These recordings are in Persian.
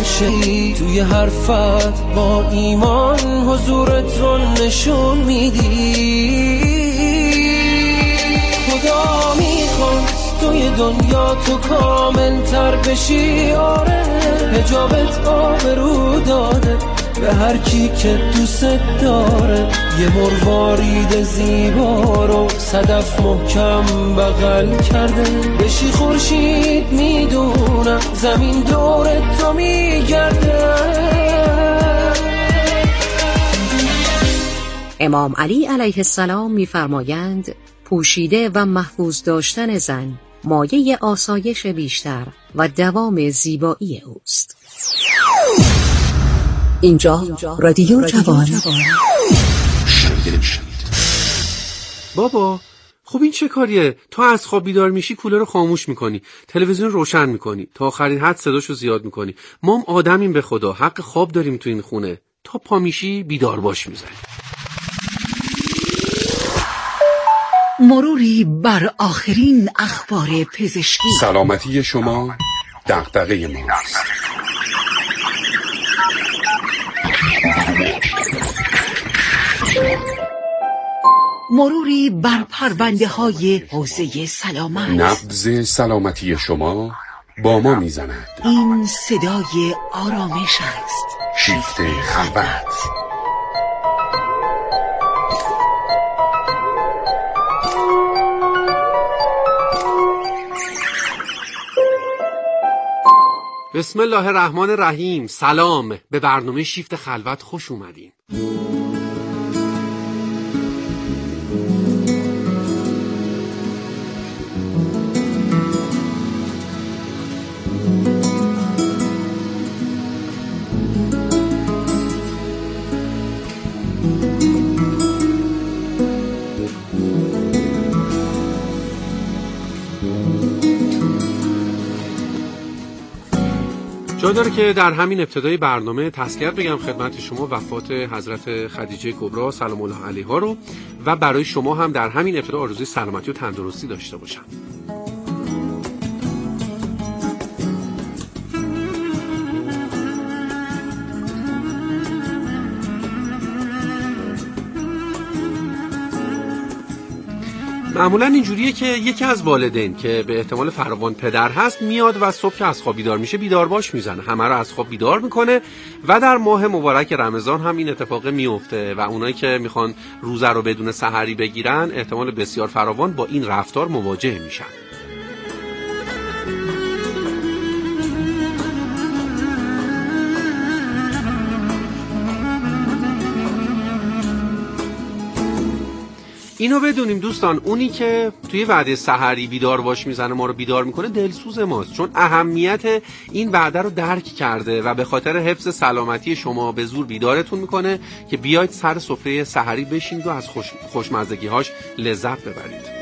بشه. توی حرفت با ایمان حضورت رو نشون میدی. خدا میخواست توی دنیا تو کامل تر بشی. آره حجابت آبرو داده به هر کی که دوست داره. یه مروارید زیبا رو صدف محکم بغل کرده. بشی خورشید میدونم زمین دور تو میگرده. امام علی علیه السلام می‌فرمایند پوشیده و محفوظ داشتن زن مایه آسایش بیشتر و دوام زیبایی اوست. اینجا رادیو جوان. بابا خب این چه کاریه؟ تا از خواب بیدار میشی کولر رو خاموش میکنی، تلویزیون روشن میکنی، تا آخرین حد صداشو زیاد میکنی. ما هم آدمیم به خدا، حق خواب داریم تو این خونه. تا پا میشی بیدار باش میزنی. مروری بر آخرین اخبار پزشکی. سلامتی شما دغدغه ماست. مروری بر پرونده های حوزه سلامت. نبض سلامتی شما با ما میزند. این صدای آرامش است. شیفت خلوت. بسم الله الرحمن الرحیم. سلام، به برنامه شیفت خلوت خوش اومدین. جا داره که در همین ابتدای برنامه تذکرت بگم خدمت شما وفات حضرت خدیجه کبرا سلام الله علیها رو و برای شما هم در همین ابتدا آرزوی سلامتی و تندرستی داشته باشم. معمولا اینجوریه که یکی از والدین که به احتمال فراوان پدر هست میاد و صبح که از خواب بیدار میشه بیدار باش میزنه، همه رو از خواب بیدار میکنه و در ماه مبارک رمضان هم این اتفاق میفته و اونایی که میخوان روزه رو بدون سحری بگیرن احتمال بسیار فراوان با این رفتار مواجه میشن. اینو بدونیم دوستان، اونی که توی وعده سحری بیدار باش میزنه ما رو بیدار میکنه دلسوز ماست، چون اهمیت این وعده رو درک کرده و به خاطر حفظ سلامتی شما به زور بیدارتون میکنه که بیاید سر سفره سحری بشینید و از خوشمزگی‌هاش لذت ببرید.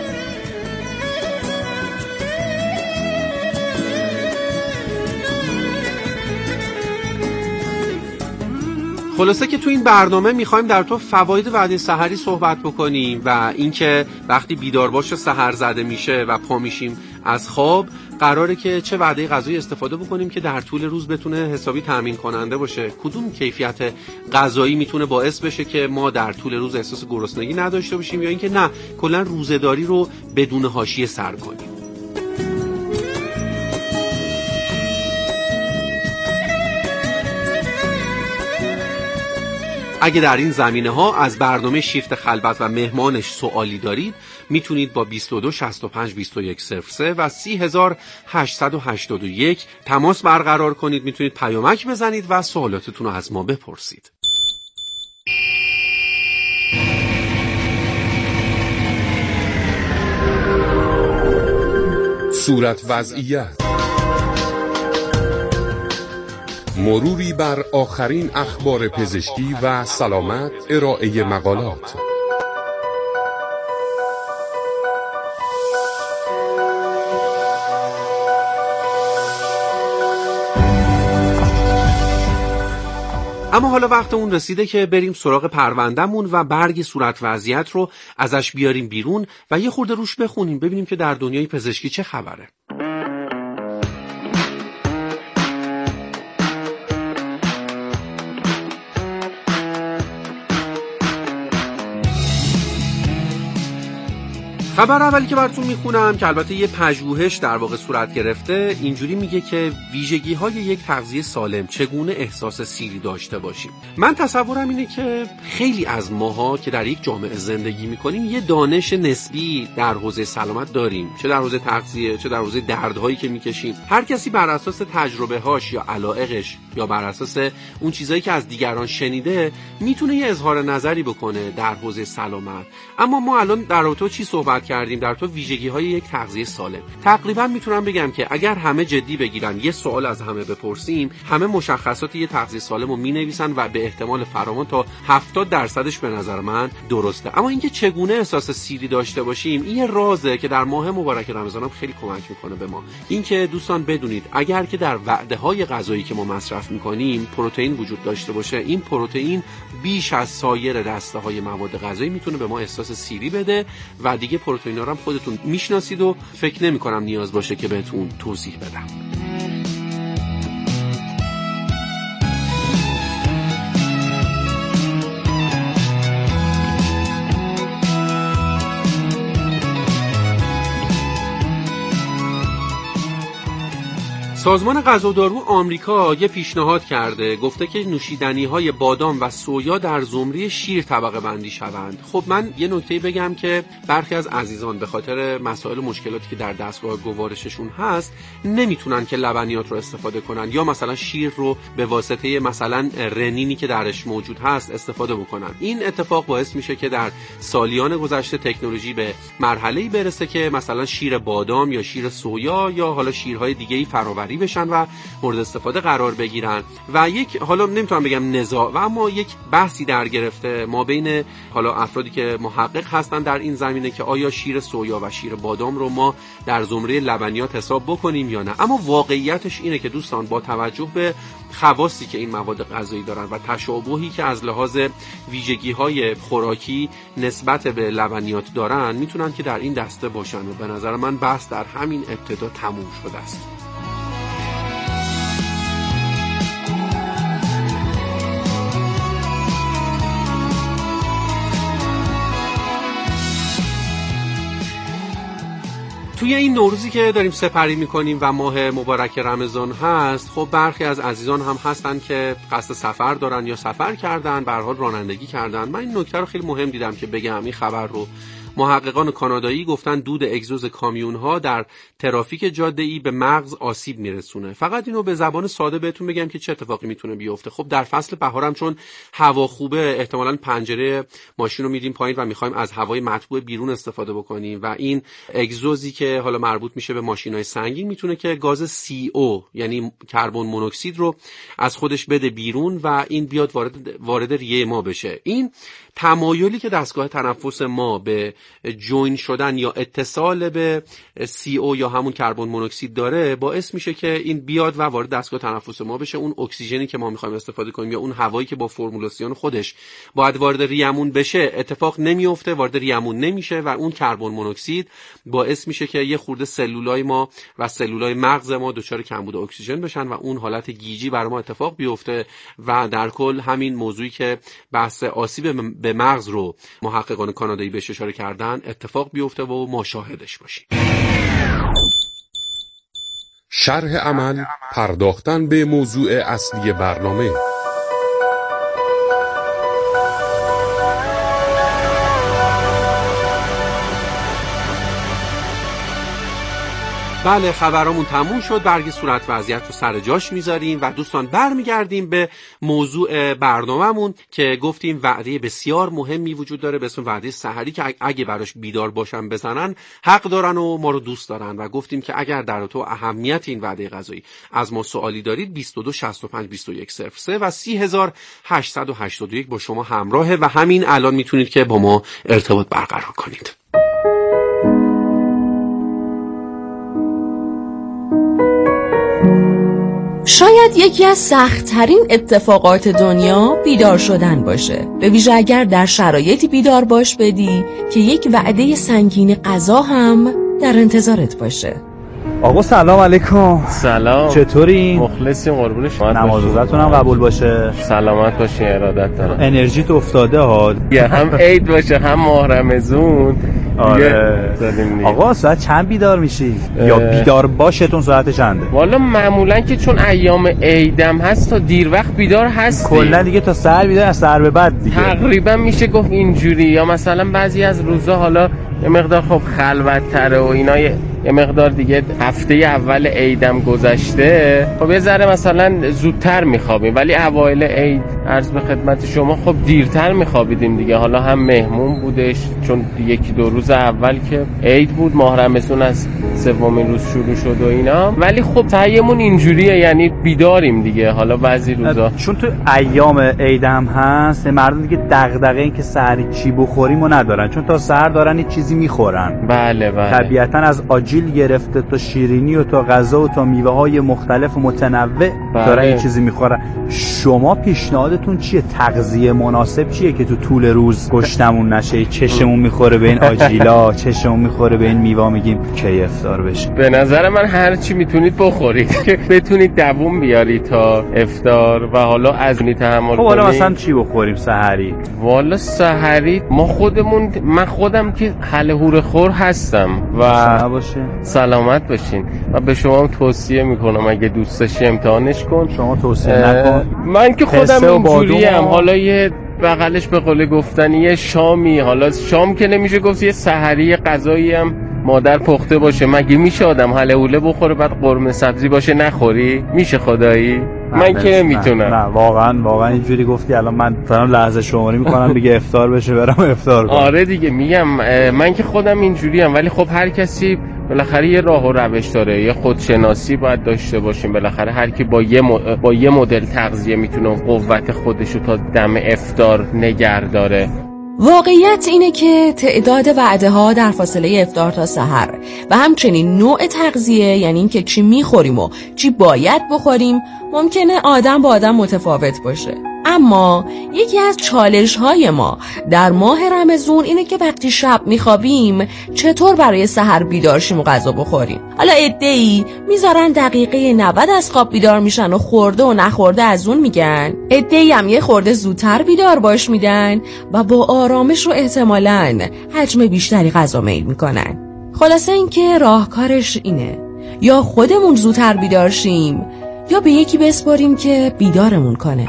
خلاصه که تو این برنامه میخوایم در تو فواید وعده سحری صحبت بکنیم و اینکه وقتی بیدار باشه سحر زده میشه و پا میشیم از خواب قراره که چه وعده غذایی استفاده بکنیم که در طول روز بتونه حسابی تامین کننده باشه. کدوم کیفیت غذایی میتونه باعث بشه که ما در طول روز احساس گرسنگی نداشته باشیم یا اینکه نه کلا روزه‌داری رو بدون حاشیه سر کنیم. اگه در این زمینه‌ها از برنامه شیفت خلوت و مهمانش سوالی دارید میتونید با 22 65 21 03 و 30881 تماس برقرار کنید. میتونید پیامک بزنید و سوالاتتون رو از ما بپرسید. صورت وضعیت، مروری بر آخرین اخبار پزشکی و سلامت، ارائه مقالات. اما حالا وقت اون رسیده که بریم سراغ پروندهمون و برگ صورت وضعیت رو ازش بیاریم بیرون و یه خورده روش بخونیم ببینیم که در دنیای پزشکی چه خبره. خبر اولی که براتون میخونم که البته یه پژوهش در واقع صورت گرفته، اینجوری میگه که ویژگی‌های یک تغذیه سالم چگونه احساس سیری داشته باشیم. من تصورم اینه که خیلی از ماها که در یک جامعه زندگی میکنیم یه دانش نسبی در حوزه سلامت داریم، چه در حوزه تغذیه چه در حوزه دردهایی که میکشیم. هر کسی بر اساس تجربه‌هاش یا علایقش یا بر اساس اون چیزایی که از دیگران شنیده میتونه یه اظهار نظری بکنه در حوزه سلامت. اما ما الان در رابطه چی صحبت کردیم؟ در تو ویژگی‌های یک تغذیه سالم. تقریبا میتونم بگم که اگر همه جدی بگیرن، یه سوال از همه بپرسیم، همه مشخصات یه تغذیه سالم رو مینویسن و به احتمال فراوان تا 70% به نظر من درسته. اما اینکه چگونه احساس سیری داشته باشیم، این یه رازه که در ماه مبارک رمضان هم خیلی کمک میکنه به ما. اینکه دوستان بدونید اگر که در وعده‌های غذایی که ما مصرف میکنیم پروتئین وجود داشته باشه، این پروتئین بیش از سایر دسته‌های مواد غذایی میتونه به ما احساس سیری بده و دیگه پروتئینا رو هم خودتون میشناسید و فکر نمی‌کنم نیاز باشه که بهتون توضیح بدم. سازمان غذا و دارو آمریکا یه پیشنهاد کرده، گفته که نوشیدنی‌های بادام و سویا در زمره شیر طبقه بندی شوند. خب من یه نکته بگم که برخی از عزیزان به خاطر مسائل مشکلاتی که در دستگاه گوارششون هست نمیتونن که لبنیات رو استفاده کنن یا مثلا شیر رو به واسطه مثلا رنینی که درش موجود هست استفاده بکنن. این اتفاق باعث میشه که در سالیان گذشته تکنولوژی به مرحله‌ای برسه که مثلا شیر بادام یا شیر سویا یا حالا شیرهای دیگه‌ای فراوری بشن و مورد استفاده قرار بگیرن و یک حالا نمیتونم بگم نزاع و اما یک بحثی در گرفته ما بین حالا افرادی که محقق هستن در این زمینه که آیا شیر سویا و شیر بادام رو ما در زمره لبنیات حساب بکنیم یا نه. اما واقعیتش اینه که دوستان با توجه به خواصی که این مواد غذایی دارن و تشابهی که از لحاظ ویژگی‌های خوراکی نسبت به لبنیات دارن میتونن که در این دسته باشن و به نظر من بحث در همین ابتدا تموم شده است. توی این نوروزی که داریم سپری میکنیم و ماه مبارک رمضان هست، خب برخی از عزیزان هم هستن که قصد سفر دارن یا سفر کردن، به هر حال رانندگی کردن. من این نکته رو خیلی مهم دیدم که بگم. این خبر رو محققان کانادایی گفتن دود اگزوز کامیون‌ها در ترافیک جاده‌ای به مغز آسیب میرسونه. فقط اینو به زبان ساده بهتون بگم که چه اتفاقی میتونه بیفته. خب در فصل بهارم چون هوا خوبه، احتمالاً پنجره ماشین رو میدیم پایین و میخوایم از هوای مطبوع بیرون استفاده بکنیم و این اگزوزی که حالا مربوط میشه به ماشین‌های سنگین میتونه که گاز CO یعنی کربن مونوکسید رو از خودش بده بیرون و این بیاد وارد ریه ما بشه. این تمایلی که دستگاه تنفس ما به جوین شدن یا اتصال به CO یا همون کربن مونوکسید داره باعث میشه که این بیاد و وارد دستگاه تنفس ما بشه. اون اکسیژنی که ما میخوایم استفاده کنیم یا اون هوایی که با فرمولاسیون خودش باید وارد ریمون بشه اتفاق نمیفته، وارد ریمون نمیشه و اون کربن مونوکسید باعث میشه که یه خورده سلولای ما و سلولای مغز ما دچار کمبود اکسیژن بشن و اون حالت گیجی برای ما اتفاق بیفته و در کل همین موضوعی که بحث آسیب به مغز رو محققان کانادایی بهش اشاره کردن اتفاق بیفته و ما شاهدش باشیم. شرح عمل، پرداختن به موضوع اصلی برنامه. بله خبرامون تموم شد، برگ صورت وضعیت رو سر جاش میذاریم و دوستان برمیگردیم به موضوع برنامه‌مون که گفتیم وعده بسیار مهمی وجود داره به اسم وعده سحری که اگه براش بیدار باشن بزنن حق دارن و ما رو دوست دارن و گفتیم که اگر در تو اهمیت این وعده غذایی از ما سوالی دارید 22 65 21 03 و 30881 با شما همراهه و همین الان میتونید که با ما ارتباط برقرار کنید. شاید یکی از سخت‌ترین اتفاقات دنیا بیدار شدن باشه، به ویژه اگر در شرایطی بیدار باش بدی که یک وعده سنگین غذا هم در انتظارت باشه. آقا سلام علیکم. سلام، چطورین؟ مخلصیم قربون شما. نماز روزتون هم قبول باشه. سلامت باشین، ارادت دارم. انرژیت افتاده حال. هم عید باشه هم ماه رمضان. آره. آقا ساعت چند بیدار میشی؟ یا بیدار باشتون ساعت چنده؟ والا معمولا که چون ایام عیدم هست تا دیر وقت بیدار هستی. کلا دیگه تا سحر بیدار، از سحر به بعد دیگه تقریبا میشه گفت اینجوری. یا مثلا بعضی از روزا حالا یه مقدار خب خلوت‌تره و اینا، یه مقدار دیگه هفته اول عیدم گذشته، خب یه ذره مثلا زودتر میخوابیم، ولی اوایل عید عرض به خدمت شما خب دیرتر میخوابیدیم دیگه. حالا هم مهمون بودش، چون یکی دو روز اول که عید بود، ماه رمضان از سومین روز شروع شد و اینا، ولی خب تهیمون اینجوریه، یعنی بیداریم دیگه. حالا بعضی روزا چون تو ایام عید هم هست، مردم دیگه دغدغه این که سحری چی بخوریم و ندارن، چون تا سحر دارن یه چیزی میخورن. بله طبیعتا از آجیل گرفته تا شیرینی و تا غذا و تا میوه های مختلف و متنوع دارن یه چیزی میخورن. شما پیشنهادتون چیه؟ تغذیه مناسب چیه که تو طول روز گشتمون نشه؟ چشمون میخوره به این آجیلا، چشمون میخوره به این میوه، میگیم کی افطار بشه؟ به نظر من هر چی میتونید بخورید که بتونید دووم بیارید تا افطار، و حالا از نی تحمل کنید. حالا مثلا چی بخوریم سحری؟ والا سحری من خودم که حله هوره خور هستم و سلامت باشین، و به شما هم توصیه میکنم اگه دوست داشتی امتحانش کن. شما توصیه نکن. من که خودم اینجوریم. حالا یه بغلش به قول گفتنی یه شامی، حالا شام که نمیشه گفت، یه سحری غذایی هم مادر پخته باشه. مگه میشه آدم حله حوله بخوره بعد قرمه سبزی باشه نخوری؟ میشه خدایی؟ من که نمیتونم. نه واقعا اینجوری گفتی الان من مثلا لحظه شماری میکنم دیگه افطار بشه برم افطار کنم. آره دیگه میگم من که خودم اینجوریم، ولی خب هر کسی بالاخره یه راه و روش داره، یه خودشناسی باید داشته باشیم. بالاخره هر کی با یه مدل تغذیه میتونه قوت خودشو تا دم افطار نگه داره. واقعیت اینه که تعداد وعده ها در فاصله افطار تا سحر و همچنین نوع تغذیه، یعنی اینکه چی میخوریم و چی باید بخوریم، ممکنه آدم با آدم متفاوت باشه. اما یکی از چالش های ما در ماه رمضان اینه که وقتی شب میخوابیم چطور برای سحر بیدار شیم و غذا بخوریم. حالا عده‌ای میذارن دقیقه 90 از خواب بیدار میشن و خورده و نخورده از اون میگن، عده‌ای هم یه خورده زودتر بیدار باش میدن و با آرامش و احتمالاً حجم بیشتری غذا میل میکنن. خلاصه این که راهکارش اینه، یا خودمون زودتر بیدار شیم یا به یکی بسپاریم که بیدارمون کنه.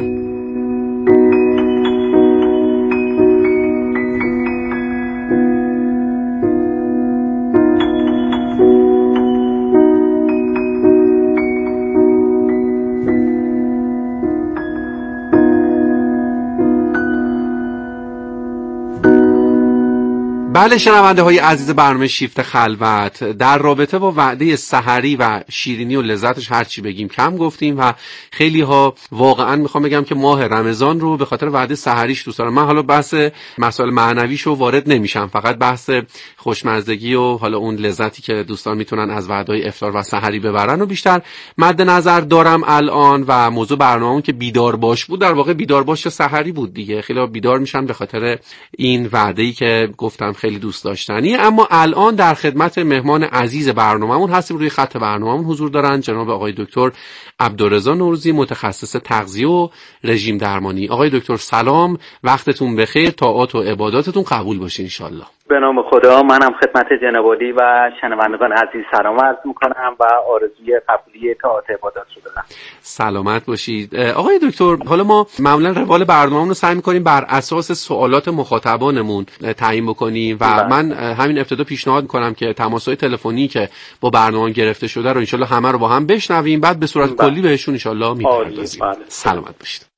بله شنونده های عزیز برنامه شیفت خلوت، در رابطه با وعده سحری و شیرینی و لذتش هرچی بگیم کم گفتیم و خیلی ها واقعا میخوام بگم که ماه رمضان رو به خاطر وعده سحریش دوست دارم. من حالا بحث مسائل معنویشو وارد نمیشم، فقط بحث خوشمزدگی و حالا اون لذتی که دوستان میتونن از وعده‌های افطار و سحری ببرن و بیشتر مد نظر دارم الان. و موضوع برنامه‌مون که بیدار باش بود، در واقع بیدار باش سحری بود دیگه. خیلی بیدار میشن به خاطر این وعده‌ای که گفتم خیلی دوست داشتنی. اما الان در خدمت مهمان عزیز برنامه‌مون هستیم. روی خط برنامه‌مون حضور دارن جناب آقای دکتر عبدالرضا نوروزی، متخصص تغذیه و رژیم درمانی. آقای دکتر سلام، وقتتون بخیر، طاعات و عباداتتون قبول باشه ان شاءالله. به نام خدا. منم خدمت جناب عالی و شنوندگان عزیز سلام عرض میکنم و آرزوی قبولی طاعات عبادات رو دارم. سلامت باشید. آقای دکتر، حالا ما معمولا روال برنامه‌مون رو سعی می‌کنیم بر اساس سوالات مخاطبانمون تعیین بکنیم و من همین ابتدا پیشنهاد می‌کنم که تماس‌های تلفنی که با برنامه گرفته شده رو ان شاءالله همه رو با هم بشنویم، بعد به صورت کلی بهشون ان شاءالله می‌پردازیم. سلامت باشید.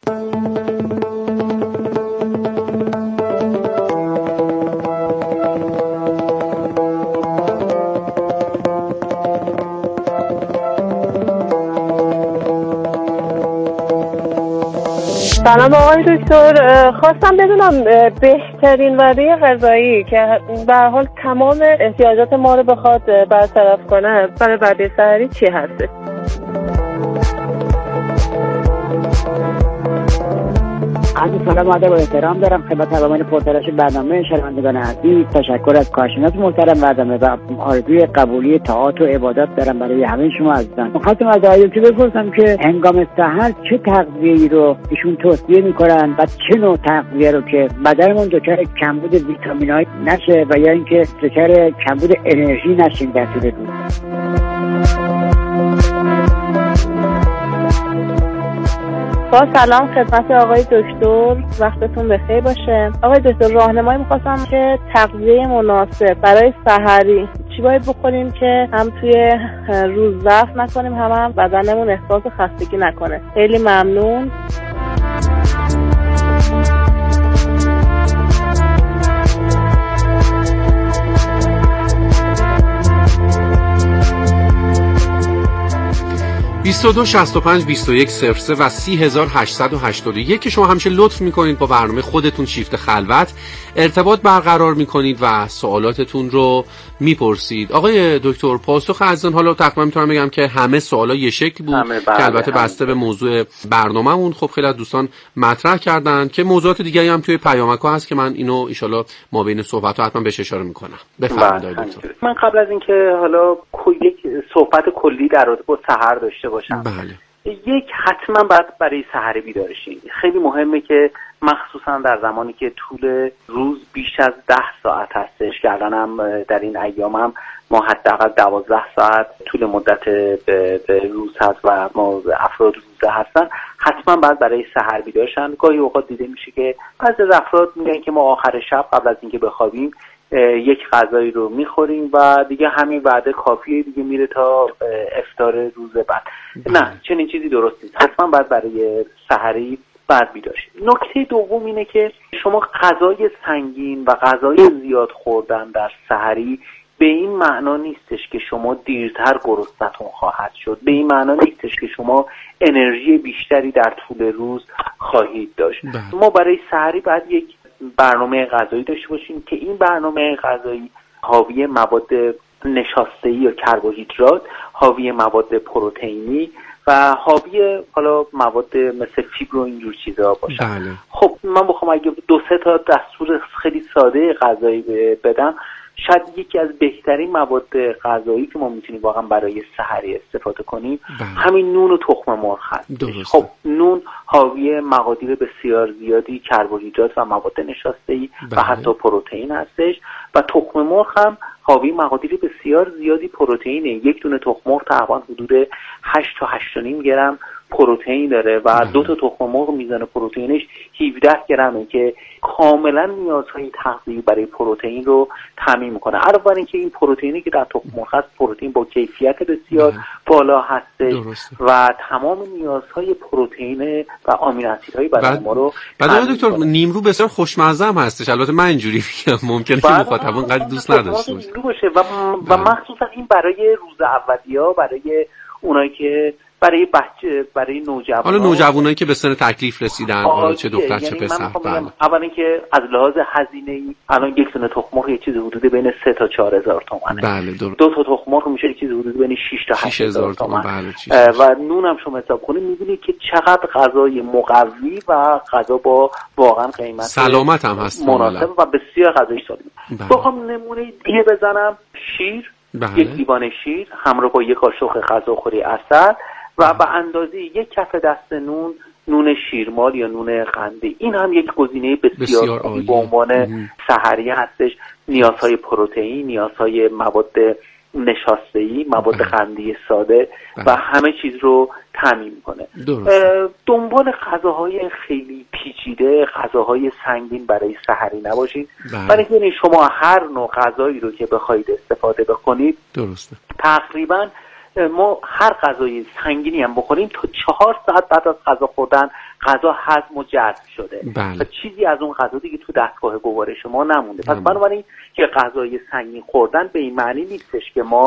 سلام آقای دکتر، خواستم بدونم بهترین وعده غذایی که به هر حال تمام احتیاجات ما رو بخواد برطرف کنه برای وعده سحری چی هست؟ عزیز سلام و ادب و احترام دارم خدمت تمامی پرتلاش برنامه شنوندگان عزیز. تشکر از کارشناس محترم برنامه و آرزوی قبولی طاعات و عبادات دارم برای همه شما عزیزان. می‌خواستم از آقای دکتر بپرسم که هنگام سحر چه تغذیه‌ای رو ایشون توصیه می‌کنن و چه نوع تغذیه رو که بدنمون دچار کمبود ویتامین‌های نشه و یا اینکه دچار کمبود انرژی نشیم در طول روز. با سلام خدمت آقای دکتر، وقتتون بخیر باشه. آقای دکتر راهنمایی می‌خواستم که تغذیه مناسب برای سحری چی باید بخوریم که هم توی روز ضعف نکنیم هم بدنمون احساس خستگی نکنه. خیلی ممنون. (22 65 21 03) و 30881 که شما همیشه لطف میکنید با برنامه خودتون شیفت خلوت ارتباط برقرار میکنید و سوالاتتون رو میپرسید. آقای دکتر پاسخ عزیزان حالا تقریبا میتونم بگم که همه سوالا یه شکل بود که البته بسته به موضوع برنامه‌مون خب خیلی از دوستان مطرح کردن که موضوعات دیگه‌ای هم توی پیامک‌ها هست که من اینو ان شاءالله ما بین صحبت‌ها حتما بهش اشاره میکنم. بفرمایید دکتر. من قبل از اینکه حالا یک صحبت کلی در رابطه با سحر داشته باشم، یک حتما باید برای سحر بیدار شید. خیلی مهمه که مخصوصا در زمانی که طول روز بیش از 10 ساعت هستش که الان هم در این ایام هم ما حداقل 12 ساعت طول مدت به روز هست و ما افراد روزه هستن، حتما باید برای سحر بیدار شن. گاهی اوقات دیده میشه که بعضی افراد میگن که ما آخر شب قبل از اینکه بخوابیم یک غذایی رو میخوریم و دیگه همین وعده کافیه، دیگه میره تا افطار روز بعد. نه، چنین چیزی درست نیست. حتما باید برای سحری باید بیدار شید. نکته دوم اینه که شما غذای سنگین و غذای زیاد خوردن در سحری به این معنا نیستش که شما دیرتر گرسنه‌تون خواهد شد، به این معنا نیستش که شما انرژی بیشتری در طول روز خواهید داشت. ما برای سحری باید یک برنامه غذایی داشته باشیم که این برنامه غذایی حاوی مواد نشاسته‌ای یا کربوهیدرات، حاوی مواد پروتئینی و حاوی حالا مواد مثل فیبر و اینجور چیزا باشه. خب من بخوام اگه 2-3 تا دستور خیلی ساده غذایی بدم، شاید یکی از بهترین مواد غذایی که ما میتونیم واقعا برای سحری استفاده کنیم همین نون و تخم مرغ هست. خب نون حاوی مقادیر بسیار زیادی کربوهیدرات و مواد نشاسته‌ای و حتی پروتئین هستش و تخم مرغ هم حاوی مقادیر بسیار زیادی پروتئینه. یک دونه تخم مرغ تقریبا حدود 8 تا 8.5 گرم پروتئین داره و 2 تا تخم مرغ میزان پروتئینش 17 گرمه که کاملا نیازهای تغذیه‌ای برای پروتئین رو تامین میکنه. علاوه بر اینکه این پروتئینی که در تخم مرغ هست پروتئین با کیفیت بسیار بالا هستش و تمام نیازهای پروتئین و آمینو اسیدهای بدن ما رو بعد دکتر نیمرو بسیار خوشمزه هم هستش. البته من اینجوری میگم، ممکنه که مخاطبان قد دوست نداشته باشه و مخصوصا این برای روز اولیا، برای اونایی که برای نوجوانان، حالا نوجوانایی که به سن تکلیف رسیدن، حالا چه دختر چه پسر. اولا که از لحاظ هزینه‌ای الان یک دونه تخم مرغ یه چیز حدود بین 3 تا 4,000 تومانه. 2 تا تخم مرغ میشه یه چیز حدود بین 6 تا 8,000 تومان. و نون هم شما حساب کنید می‌بینید که چقدر غذای مقوی و غذا با واقعا قیمت سلامت هم هست مناسب و بسیار غذای سالم. بخوام نمونه دیگه بزنم، شیر، یک لیوان شیر همراه با یک قاشق غذاخوری عسل و به اندازه یک کف دست نون شیرمال یا نون قندی. این هم یک گزینه بسیار عالی به عنوان سحری هستش. نیازهای پروتئین، نیازهای مواد نشاسته‌ای، مواد قندی ساده و همه چیز رو تامین می‌کنه. دنبال غذاهای خیلی پیچیده، غذاهای سنگین برای سحری نباشید. برای اینکه شما هر نوع غذایی رو که بخواید استفاده بکنید، درسته، تقریباً ما هر غذای سنگینی هم بخوریم تا 4 ساعت بعد از غذا خوردن غذا هضم و جذب شده و چیزی از اون غذا دیگه تو دستگاه گوارش ما نمونده. پس بنابراین که غذای سنگین خوردن به این معنی نیستش که ما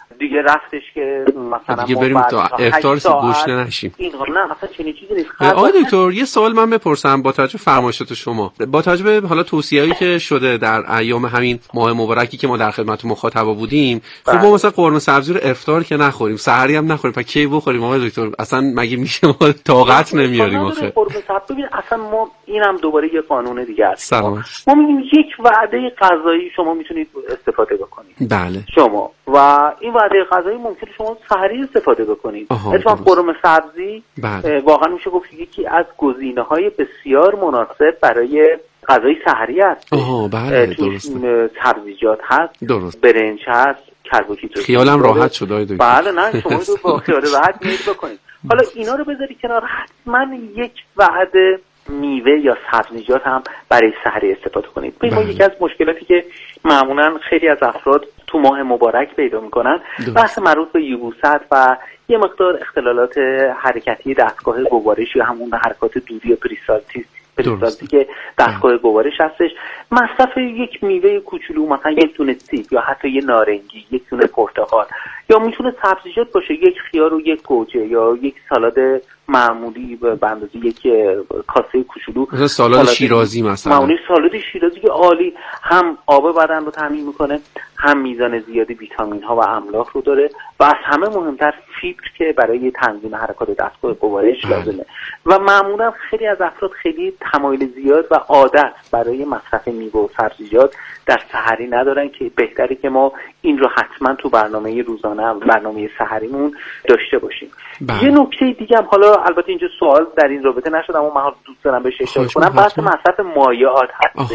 دیگه رفتش که مثلا دیگه بریم تا افطار گشنه نشیم. این نه اصلا چنین چیزی نیست. آقای دکتر یه سوال من بپرسم با توجه فرمایشات شما، با توجه به حالا توصیه‌ای که شده در ایام همین ماه مبارکی که ما در خدمت مخاطبا بودیم، خب ما مثلا قرمه سبزی رو افطار که نخوریم، سحری هم نخوریم، پس کی بخوریم آقای دکتر؟ اصلا مگه میشه؟ ما طاقت نمیاریم آخه. قرمه سبزی ببین اصلا ما اینم دوباره یه قانون دیگه است. سلامت. ما میگیم یک وعده غذایی شما میتونید استفاده بکنید. بله. شما و این وعده غذایی ممکنه شما سحری استفاده بکنید. مثلا قرمه سبزی واقعا میشه گفت یکی از گزینه‌های بسیار مناسب برای غذای سحری است. بله درسته. سبزیجات هست، درست. برنج هست، کربوهیدرات. خیالم راحت شد آقای دکتر. بله نه شما با خیال راحت میید بکنید. حالا اینا رو بذاری کنار، حتما یک وعده میوه یا سبزیجات هم برای سحری استفاده کنید. ما یکی از مشکلاتی که معمولا خیلی از افراد تو ماه مبارک پیدا میکنن بحث مربوط به یبوست و یه مقدار اختلالات حرکتی دستگاه گوارش یا همون حرکات دوری یا پریستالتی که دستگاه گوارش هستش. مصرف یک میوه کوچولو مثلا یک دونه سیب یا حتی یه نارنگی، یک دونه پرتقال، یا میتونه سبزیجات باشه، یک خیار و یک گوجه یا یک سالاد معمولی به اندازه یک کاسه کوچولو، مثلا سالاد شیرازی مثلا. معمولی سالاد شیرازی که عالی، هم آب بدن رو تامین میکنه، هم میزان زیادی ویتامین ها و املاح رو داره و از همه مهمتر فیبر که برای تنظیم حرکات دستگاه گوارش لازمه. و معمولا خیلی از افراد خیلی تمایل زیاد و عادت برای مصرف میوه و سبزیجات در سحری ندارن که بهتره که ما این رو حتما تو برنامه روزانه و برنامه سحریمون داشته باشیم. یه نکته دیگه هم، حالا البته اینجا سوال در این رابطه نشد اما من دوست دارم بهش اشاره کنم، بحث مصرف مایعات هست.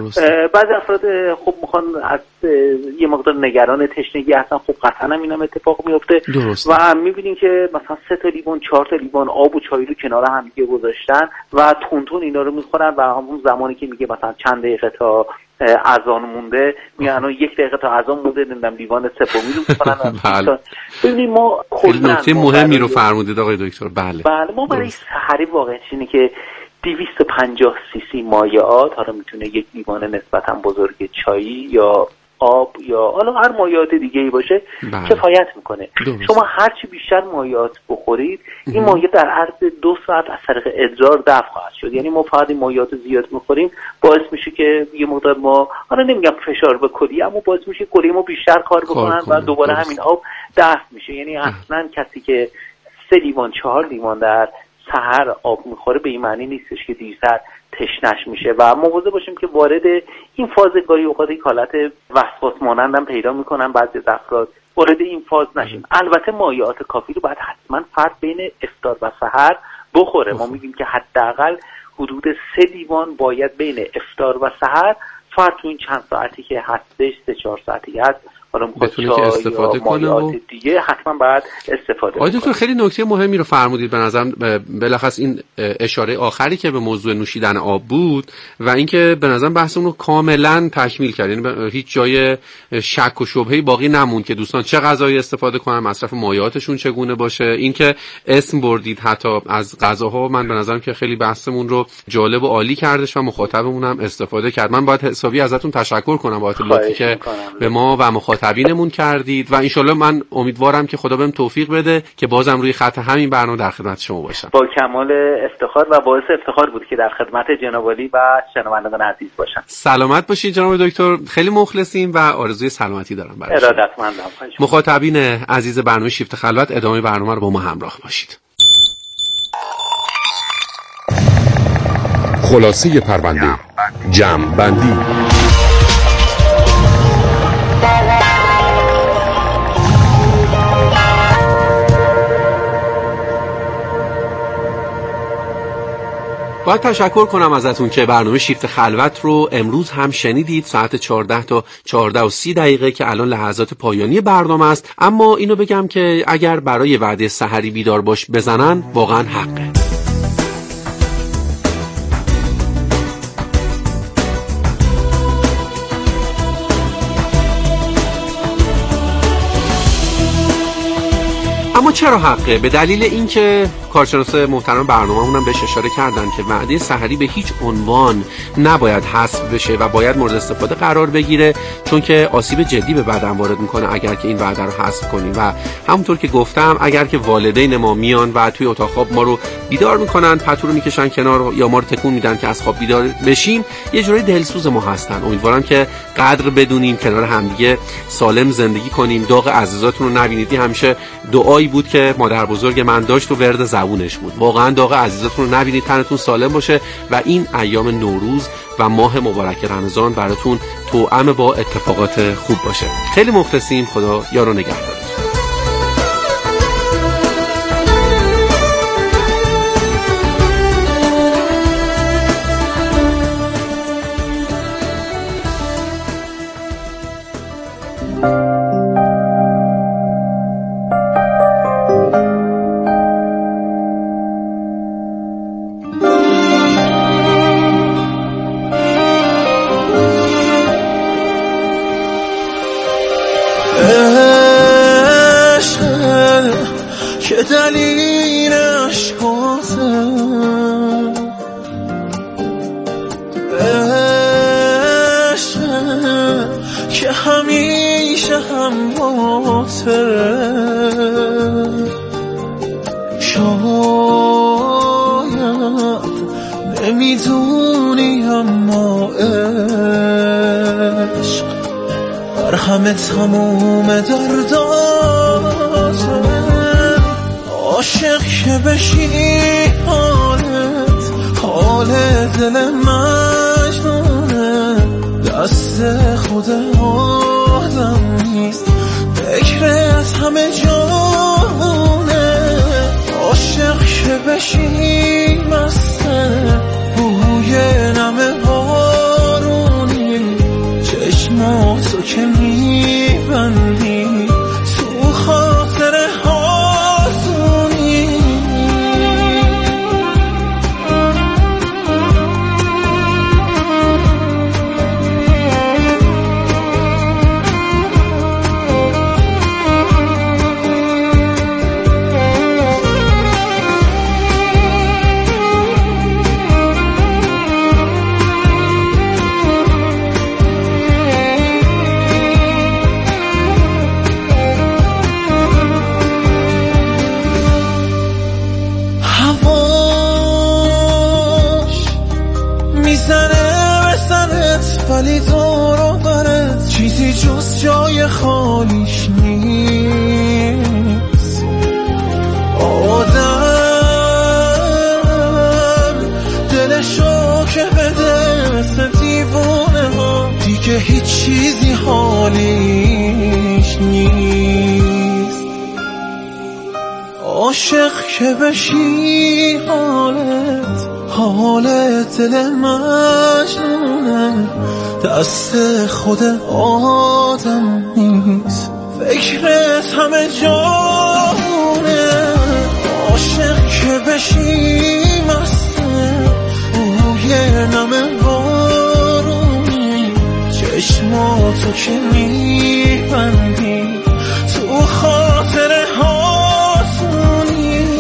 بعضی افراد خب میخوان از یه مقدار نگران تشنگی هستن، خب قطعا هم اینم اتفاق میفته و میبینیم که مثلا 3 تا لیوان 4 تا لیوان آب و چای رو کنار هم دیگه گذاشتن و تون اینا رو میخورن و همون زمانی که میگه مثلا چند دقیقه تا اذان مونده میگن 1 دقیقه تا اذان مونده نمیدونم لیوان سومی رو میخورن. ببینید ما نکته مهمی رو فرمودید آقای دکتر. بله ما برای سحری واقعا اینه که 250 سی سی مایعات، حالا میتونه یک لیوان نسبتا بزرگ چایی یا آب یا حالا هر مایعات دیگه ای باشه کفایت میکنه. شما هرچی بیشتر مایعات بخورید این مایعات در عرض 2 ساعت از طریق ادرار دفع خواهد شد. یعنی ما فقط این مایعات زیاد میخوریم باعث میشه که یه مقدار ما حالا نمیگم فشار به کلیه اما باعث میشه کلیه ما بیشتر کار بکنن و دوباره همین آب دفع میشه. یعنی اصلا کسی که 3 لیوان 4 لیوان در سحر آب میخوره به این معنی نیستش که دیرتر تشنش میشه و مواظب باشیم که وارد این فاز گاهی اوقات یک حالت وسواس مانند هم پیدا میکنن بعضی از افراد، وارد این فاز نشیم. البته مایعات کافی رو باید حتما فرد بین افطار و سحر بخوره. ما میگیم که حداقل حدود 3 لیوان باید بین افطار و سحر فرد تو این چند ساعتی که هستش 3-4 ساعتی هست حالا بتونه که استفاده کنه و دیگه حتما باید استفاده کنه. دکتر خیلی نکته مهمی رو فرمودید به نظرم، بلخص این اشاره آخری که به موضوع نوشیدن آب بود و اینکه به نظرم بحثمون رو کاملا تکمیل کرد. یعنی هیچ جای شک و شبهه‌ای باقی نموند که دوستان چه غذایی استفاده کنن، مصرف مایعاتشون چگونه باشه. اینکه اسم بردید حتی از غذاها، من به نظرم که خیلی بحثمون رو جالب و عالی کردش و مخاطبمون هم استفاده کرد. من باید حسابی ازتون تشکر کنم بابت لطفی که به ما و مخاطبینمون کردید و انشالله من امیدوارم که خدا بهم توفیق بده که بازم روی خط همین برنامه در خدمت شما باشم. با کمال افتخار و باعث افتخار بود که در خدمت جناب عالی و شنوندگان عزیز باشم. سلامت باشید جناب دکتر، خیلی مخلصیم و آرزوی سلامتی دارم برای شما. ارادتمندم. مخاطبین عزیز برنامه شیفت خلوت ادامه برنامه رو با ما همراه باشید. خلاصه پرونده، جمع بندی. باید تشکر کنم ازتون که برنامه شیفت خلوت رو امروز هم شنیدید. ساعت 14 تا 14:30 که الان لحظات پایانی برنامه است. اما اینو بگم که اگر برای وعده سحری بیدار باش بزنن واقعا حقه. اما اما چرا حقه؟ به دلیل اینکه کارشناس محترم برنامه‌مون هم بهش اشاره کردن که وعده سحری به هیچ عنوان نباید حذف بشه و باید مورد استفاده قرار بگیره، چون که آسیب جدی به بدن وارد میکنه اگر که این وعده رو حذف کنیم. و همونطور که گفتم اگر که والدین ما میان و توی اتاق خواب ما رو بیدار میکنن، پتو رو میکشن کنار یا ما رو تکون میدن که از خواب بیدار بشیم، یه جوری دلسوز ما هستن. امیدوارم که قدر بدونیم، کنار همدیگه سالم زندگی کنیم. داغ عزیزاتون رو نبینید. همیشه دعایی بود که مادر بزرگ من داشت و ورد زبونش بود. واقعا داغ عزیزاتون رو نبینید، تنتون سالم باشه و این ایام نوروز و ماه مبارک رمضان براتون توأم با اتفاقات خوب باشه. خیلی مخلصیم. خدا یار و نگهدار. که دلیلش که همیشه هم باطره، شاید نمیدونی اما عشق بر همه تموم درداته. عاشق که بشی حال دل مجنونه، دست خود آدم نیست، فکرت همه جانه. عاشق که بشی مسته، بوی نم بارونی، چشماتو که میبندی تو خاطر ولی دور و برت چیزی جز جای خالیش نیست. آدم دلشو که بده مثل دیوانه ها، دیگه هیچ چیزی حالیش نیست. عاشق که بشی حالت دل مجنونه، دست خود آدم نیست، فکرت همه جانه. عاشق که بشی مسته، بوی نم بارونی، چشماتو که میبندی تو خاطر هاتونی.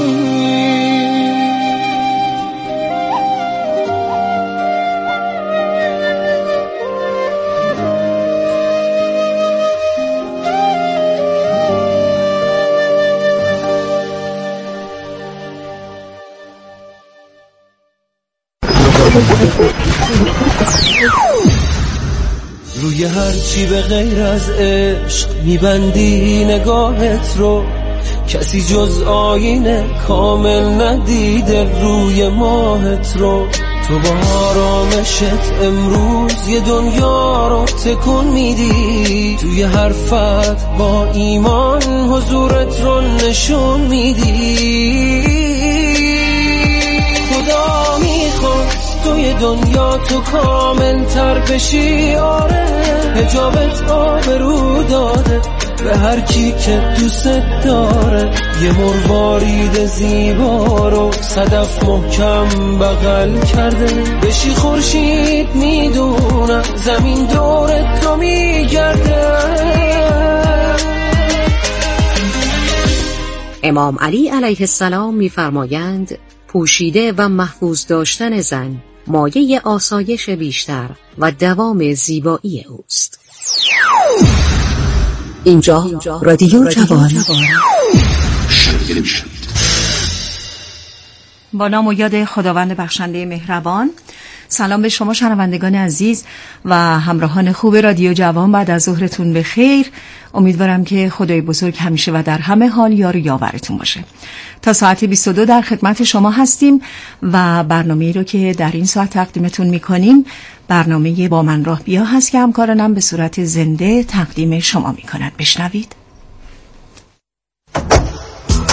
روی هرچی به غیر از عشق میبندی نگاهت رو، کسی جز آینه کامل ندیده روی ماهت رو. تو با آرامشت امروز یه دنیا رو تکون میدی، توی حرفت با ایمان حضورت رو نشون میدی. خدا میخواست توی دنیا تو کامل تر بشی، آره حجابت آبرو داده به هر کی که دوست داره. یه مروارید زیبا رو صدف محکم بغل کرده، بشی خورشید میدونم زمین دورت تو میگرده. امام علی علیه السلام می‌فرمایند پوشیده و محفوظ داشتن زن مایه آسایش بیشتر و دوام زیبایی اوست. اینجا رادیو جوان. با نام و یاد خداوند بخشنده مهربان. سلام به شما شنوندگان عزیز و همراهان خوب رادیو جوان. بعد از ظهرتون به خیر. امیدوارم که خدای بزرگ همیشه و در همه حال یار و یاورتون باشه. تا ساعت 22 در خدمت شما هستیم و برنامه‌ای رو که در این ساعت تقدیمتون می‌کنیم برنامه با من راه بیا هست که همکارانم به صورت زنده تقدیم شما می‌کنند. بشنوید.